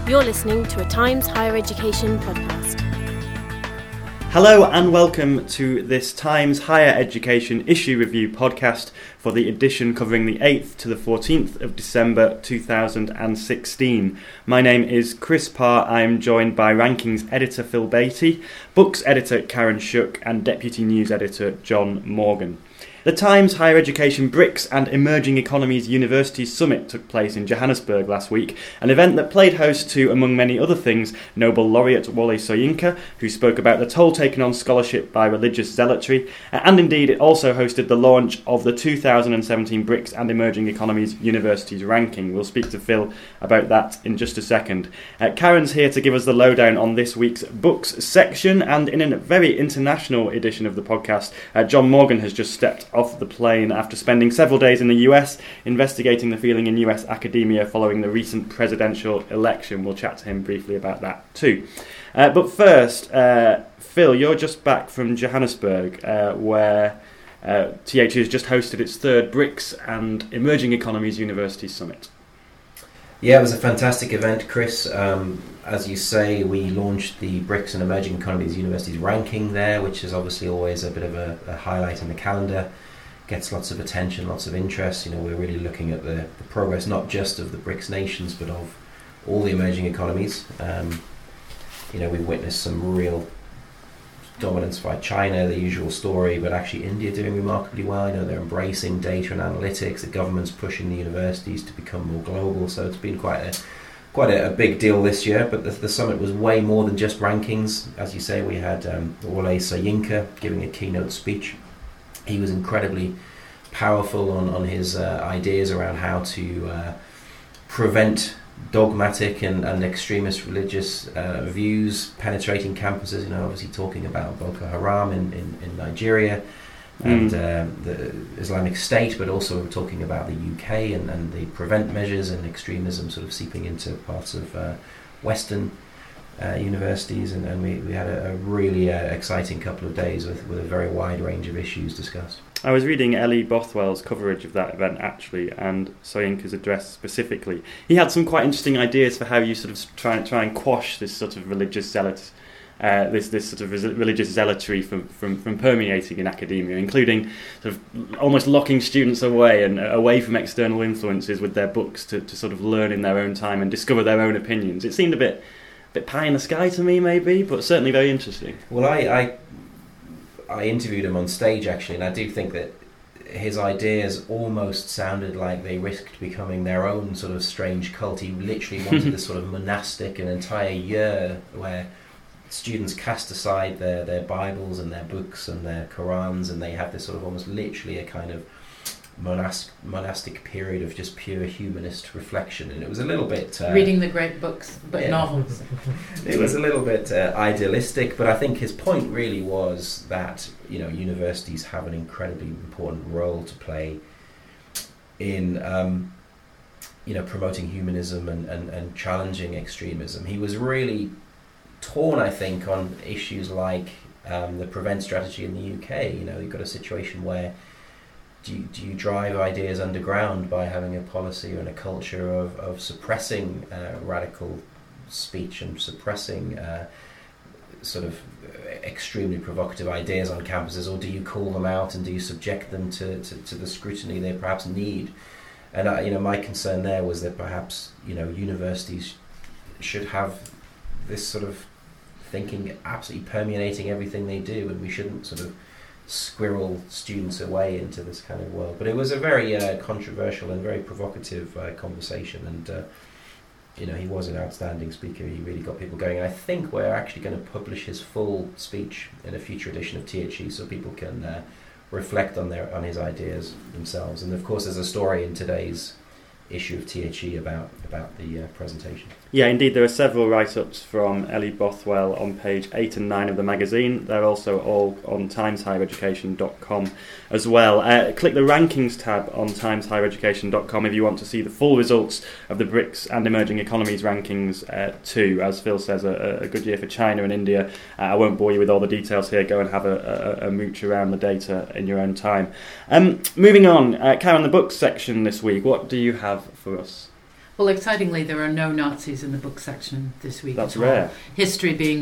You're listening to a Times Higher Education podcast. Hello and welcome to this Times Higher Education issue review podcast for the edition covering the 8th to the 14th of December 2016. My name is Chris Parr. I am joined by Rankings editor Phil Beattie, Books editor Karen Shook and Deputy News editor John Morgan. The Times Higher Education BRICS and Emerging Economies Universities Summit took place in Johannesburg last week, an event that played host to, among many other things, Nobel laureate Wole Soyinka, who spoke about the toll taken on scholarship by religious zealotry, and indeed it also hosted the launch of the 2017 BRICS and Emerging Economies Universities ranking. We'll speak to Phil about that in just a second. Karen's here to give us the lowdown on this week's books section, and in a very international edition of the podcast, John Morgan has just stepped off the plane after spending several days in the US investigating the feeling in US academia following the recent presidential election. We'll chat to him briefly about that too. But first, Phil, you're just back from Johannesburg, where THE has just hosted its third BRICS and Emerging Economies Universities Summit. Yeah, it was a fantastic event, Chris. As you say, we launched the BRICS and Emerging Economies Universities ranking there, which is obviously always a bit of a highlight in the calendar. Gets lots of attention, lots of interest. You know, we're really looking at the progress not just of the BRICS nations, but of all the emerging economies. We've witnessed some real dominance by China, the usual story, but actually India doing remarkably well. I know they're embracing data and analytics. The government's pushing the universities to become more global, so it's been quite a big deal this year. But the summit was way more than just rankings. As you say, we had Wole Soyinka giving a keynote speech. He was incredibly powerful on his ideas around how to prevent dogmatic and extremist religious views penetrating campuses. You know, obviously talking about Boko Haram in Nigeria and the Islamic State, but also talking about the UK and the prevent measures and extremism sort of seeping into parts of Western universities, and we had a really exciting couple of days with a very wide range of issues discussed. I was reading Ellie Bothwell's coverage of that event actually, and Soyinka's address specifically. He had some quite interesting ideas for how you sort of try and quash this sort of religious zealot, this sort of religious zealotry from permeating in academia, including sort of almost locking students away from external influences with their books to sort of learn in their own time and discover their own opinions. It seemed a bit pie in the sky to me, maybe, but certainly very interesting. Well, I interviewed him on stage, actually, and I do think that his ideas almost sounded like they risked becoming their own sort of strange cult. He literally wanted this sort of monastic, an entire year where students cast aside their Bibles and their books and their Qurans, and they have this sort of almost literally a kind of monastic period of just pure humanist reflection. And it was a little bit reading the great books, but novels. It was a little bit idealistic, but I think his point really was that, you know, universities have an incredibly important role to play in promoting humanism and challenging extremism. He was really torn, I think, on issues like the prevent strategy in the UK. You know, you've got a situation where do you drive ideas underground by having a policy and a culture of suppressing radical speech and suppressing sort of extremely provocative ideas on campuses, or do you call them out and do you subject them to the scrutiny they perhaps need? And my concern there was that perhaps universities should have this sort of thinking absolutely permeating everything they do, and we shouldn't sort of squirrel students away into this kind of world. But it was a very controversial and very provocative conversation, and he was an outstanding speaker. He really got people going. And I think we're actually going to publish his full speech in a future edition of THE, so people can reflect on his ideas themselves. And of course, there's a story in today's issue of THE about the presentation. Yeah, indeed, there are several write-ups from Ellie Bothwell on page 8 and 9 of the magazine. They're also all on timeshighereducation.com as well. Click the rankings tab on timeshighereducation.com if you want to see the full results of the BRICS and Emerging Economies rankings too. As Phil says, a good year for China and India. I won't bore you with all the details here. Go and have a mooch around the data in your own time. Moving on, Karen, the books section this week, what do you have for us? Well, excitingly, there are no Nazis in the book section this week. That's at all. rare. History being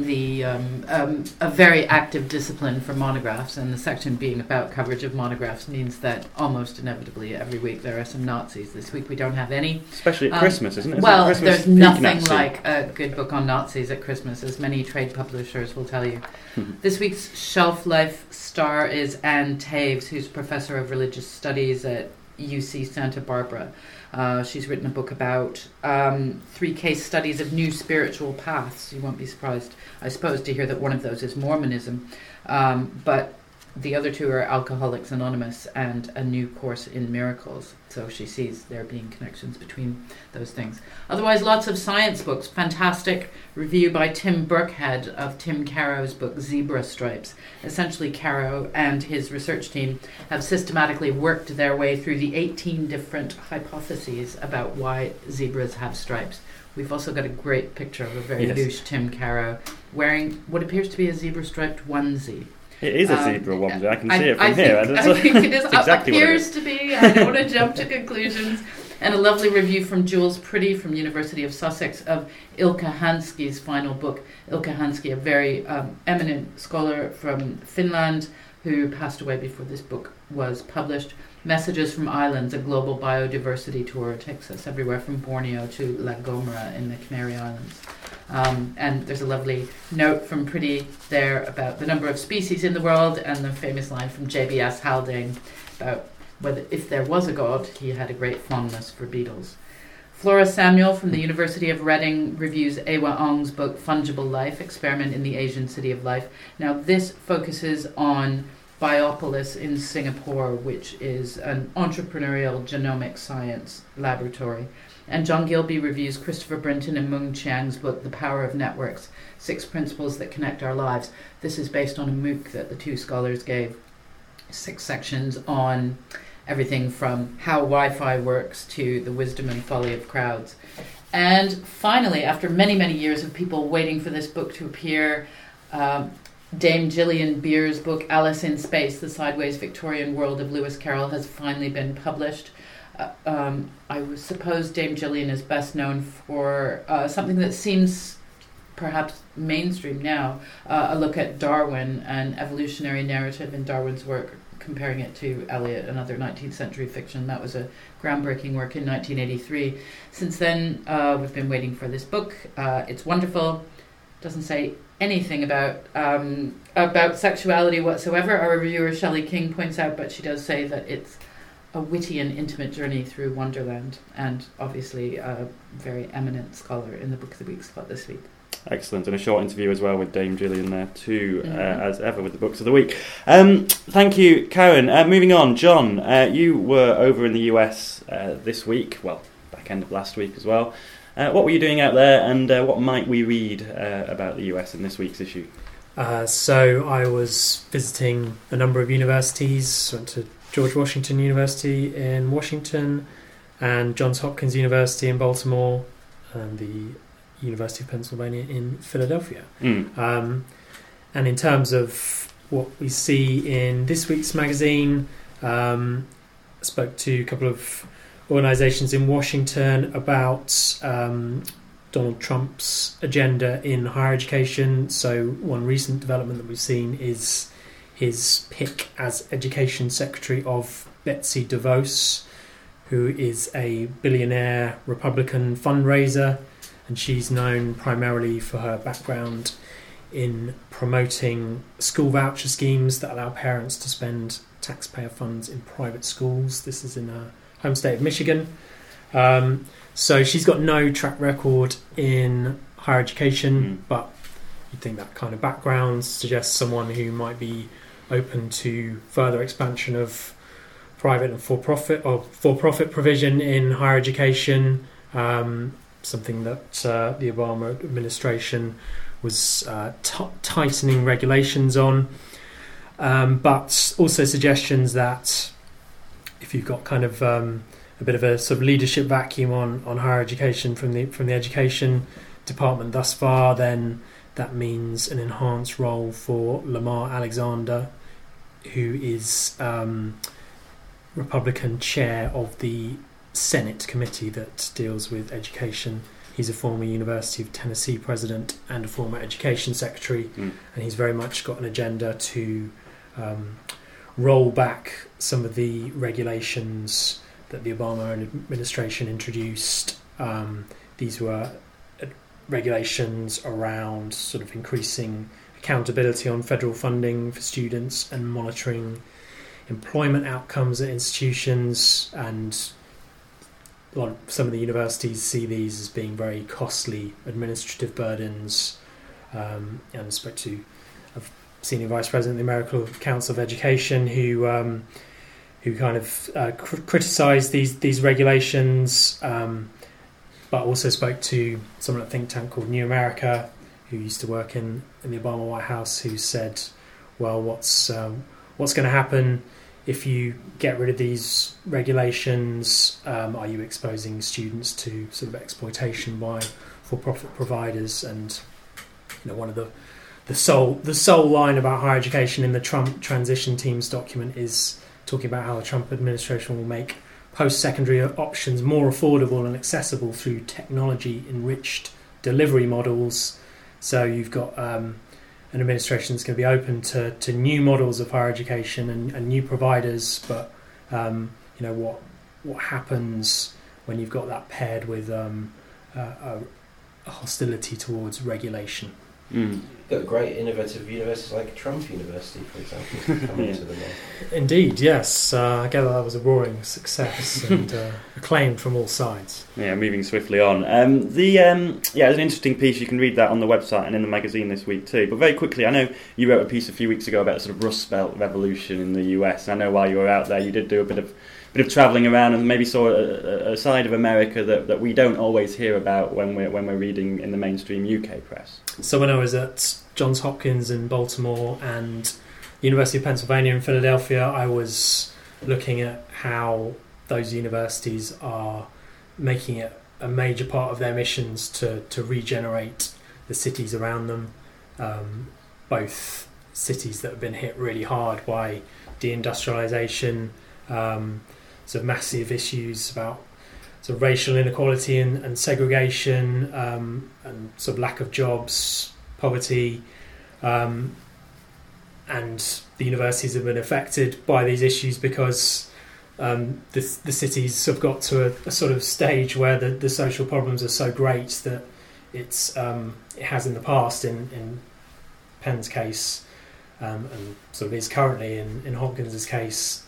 a very active discipline for monographs, and the section being about coverage of monographs means that almost inevitably every week there are some Nazis. This week we don't have any. Especially at Christmas, isn't it? Well, Christmas there's peak nothing Nazi. like a good book on Nazis at Christmas, as many trade publishers will tell you. This week's Shelf Life star is Anne Taves, who's Professor of Religious Studies at UC Santa Barbara. She's written a book about 3 case studies of new spiritual paths. You won't be surprised, I suppose, to hear that one of those is Mormonism. But the other 2 are Alcoholics Anonymous and A New Course in Miracles. So she sees there being connections between those things. Otherwise, lots of science books. Fantastic review by Tim Burkhead of Tim Caro's book Zebra Stripes. Essentially, Caro and his research team have systematically worked their way through the 18 different hypotheses about why zebras have stripes. We've also got a great picture of a very louche Tim Caro wearing what appears to be a zebra-striped onesie. It is a zebra onesie. I can see it from I here. think it is. Exactly appears to be. I don't want to jump to conclusions. And a lovely review from Jules Pretty from University of Sussex of Ilkka Hansky's final book. Ilkka Hansky, a very eminent scholar from Finland who passed away before this book was published. Messages from Islands, a global biodiversity tour, takes us everywhere from Borneo to La Gomera in the Canary Islands. And there's a lovely note from Pretty there about the number of species in the world, and the famous line from J.B.S. Haldane about whether, if there was a god, he had a great fondness for beetles. Flora Samuel from the University of Reading reviews Ewa Ong's book Fungible Life, Experiment in the Asian City of Life. Now this focuses on Biopolis in Singapore, which is an entrepreneurial genomic science laboratory. And John Gilby reviews Christopher Brinton and Mung Chiang's book, The Power of Networks, 6 Principles That Connect Our Lives. This is based on a MOOC that the 2 scholars gave. 6 sections on everything from how Wi-Fi works to the wisdom and folly of crowds. And finally, after many, many years of people waiting for this book to appear, Dame Gillian Beer's book, Alice in Space, The Sideways Victorian World of Lewis Carroll, has finally been published. I suppose Dame Gillian is best known for something that seems perhaps mainstream now, a look at Darwin, an evolutionary narrative in Darwin's work, comparing it to Eliot and other 19th century fiction. That was a groundbreaking work in 1983. Since then, we've been waiting for this book. It's wonderful. Doesn't say anything about sexuality whatsoever, our reviewer Shelley King points out, but she does say that it's a witty and intimate journey through Wonderland, and obviously a very eminent scholar in the Book of the Week slot this week. Excellent, and a short interview as well with Dame Gillian there too, as ever with the Books of the Week. Thank you, Karen. Moving on, John, you were over in the US this week, well, back end of last week as well. What were you doing out there, and what might we read about the US in this week's issue? So I was visiting a number of universities. Went to George Washington University in Washington and Johns Hopkins University in Baltimore and the University of Pennsylvania in Philadelphia. And in terms of what we see in this week's magazine, I spoke to a couple of organisations in Washington about Donald Trump's agenda in higher education. So one recent development that we've seen is his pick as Education Secretary of Betsy DeVos, who is a billionaire Republican fundraiser, and she's known primarily for her background in promoting school voucher schemes that allow parents to spend taxpayer funds in private schools. This is in her home state of Michigan. So she's got no track record in higher education, but you'd think that kind of background suggests someone who might be open to further expansion of private and for-profit provision in higher education, something that the Obama administration was tightening regulations on, but also suggestions that if you've got kind of a bit of a sort of leadership vacuum on higher education from the education department thus far, then that means an enhanced role for Lamar Alexander, who is Republican chair of the Senate committee that deals with education. He's a former University of Tennessee president and a former education secretary, and he's very much got an agenda to roll back some of the regulations that the Obama administration introduced. These were regulations around sort of increasing accountability on federal funding for students and monitoring employment outcomes at institutions, and some of the universities see these as being very costly administrative burdens. And I spoke to a senior vice president of the American Council of Education who kind of criticised these regulations, but also spoke to someone at a think tank called New America, who used to work in the Obama White House, who said, well, what's going to happen if you get rid of these regulations? Are you exposing students to sort of exploitation by for-profit providers? And one of the sole line about higher education in the Trump transition team's document is talking about how the Trump administration will make post-secondary options more affordable and accessible through technology-enriched delivery models. So you've got an administration that's going to be open to new models of higher education and new providers, but what happens when you've got that paired with a hostility towards regulation? You've got great innovative universities like Trump University, for example, coming to the north. Indeed, yes. I gather that was a roaring success and acclaimed from all sides. Yeah, moving swiftly on. It's an interesting piece. You can read that on the website and in the magazine this week too. But very quickly, I know you wrote a piece a few weeks ago about a sort of Rust Belt revolution in the US. And I know while you were out there, you did do a bit of travelling around and maybe saw a side of America that we don't always hear about when we're reading in the mainstream UK press. So when I was at Johns Hopkins in Baltimore and the University of Pennsylvania in Philadelphia, I was looking at how those universities are making it a major part of their missions to regenerate the cities around them, both cities that have been hit really hard by deindustrialization, sort of massive issues about sort of racial inequality and segregation, and sort of lack of jobs, poverty, and the universities have been affected by these issues because the cities have got to a sort of stage where the social problems are so great that it has in the past in Penn's case, and sort of is currently in Hopkins' case.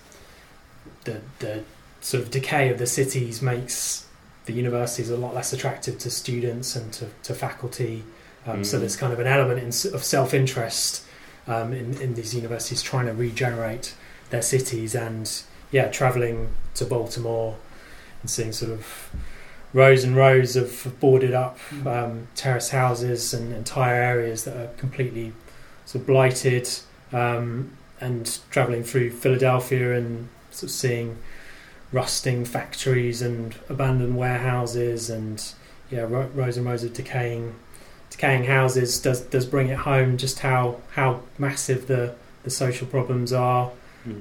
The sort of decay of the cities makes the universities a lot less attractive to students and to faculty. So there's kind of an element of self-interest in these universities trying to regenerate their cities. And travelling to Baltimore and seeing sort of rows and rows of boarded up terrace houses and entire areas that are completely sort of blighted, and travelling through Philadelphia and sort of seeing rusting factories and abandoned warehouses and rows and rows of decaying houses does bring it home just how massive the social problems are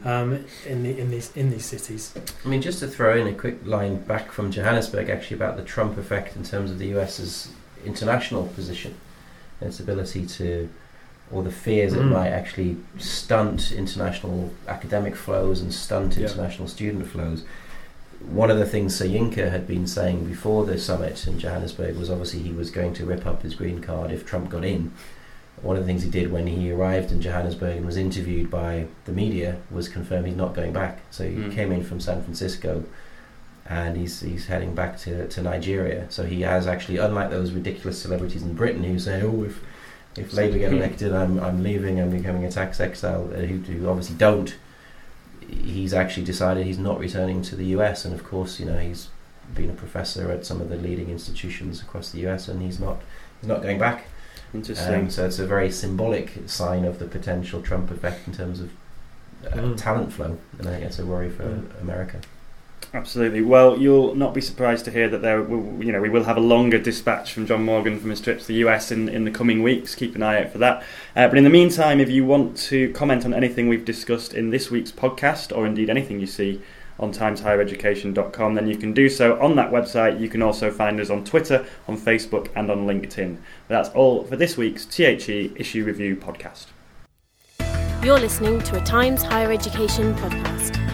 in these cities. I mean, just to throw in a quick line back from Johannesburg actually about the Trump effect in terms of the US's international position and its ability to, or the fears it might actually stunt international academic flows and stunt international student flows. One of the things Soyinka had been saying before the summit in Johannesburg was obviously he was going to rip up his green card if Trump got in. One of the things he did when he arrived in Johannesburg and was interviewed by the media was confirm he's not going back. So he came in from San Francisco and he's heading back to Nigeria. So he has actually, unlike those ridiculous celebrities in Britain who say, if Labour get elected, I'm leaving, I'm becoming a tax exile, who obviously don't. He's actually decided he's not returning to the US, and of course, he's been a professor at some of the leading institutions across the US, and he's not going back. Interesting. So it's a very symbolic sign of the potential Trump effect in terms of talent flow, and I think it's a worry for America. Absolutely. Well, you'll not be surprised to hear that we will have a longer dispatch from John Morgan from his trip to the US in the coming weeks. Keep an eye out for that. But in the meantime, if you want to comment on anything we've discussed in this week's podcast, or indeed anything you see on timeshighereducation.com, then you can do so on that website. You can also find us on Twitter, on Facebook and on LinkedIn. But that's all for this week's THE Issue Review podcast. You're listening to a Times Higher Education podcast.